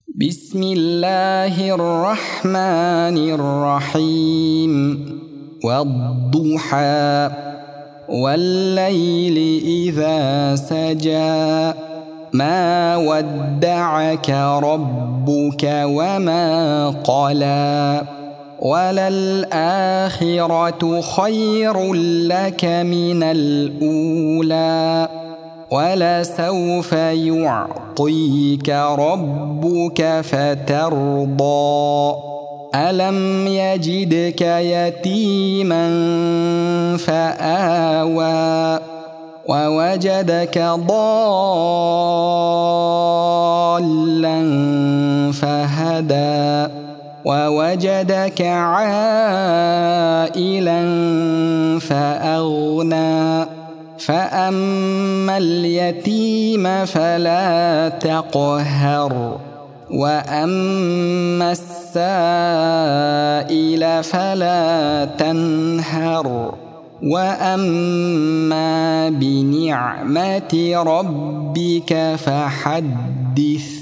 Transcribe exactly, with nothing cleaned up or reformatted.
بسم الله الرحمن الرحيم والضحى والليل إذا سجى ما ودعك ربك وما قلى وللآخرة خير لك من الأولى ولسوف يعطيك ربك فترضى ألم يجدك يتيما فآوى ووجدك ضالا فهدى ووجدك عائلا فأغنى فأما اليتيم فلا تقهر وأما السائل فلا تنهر وأما بنعمة ربك فحدث.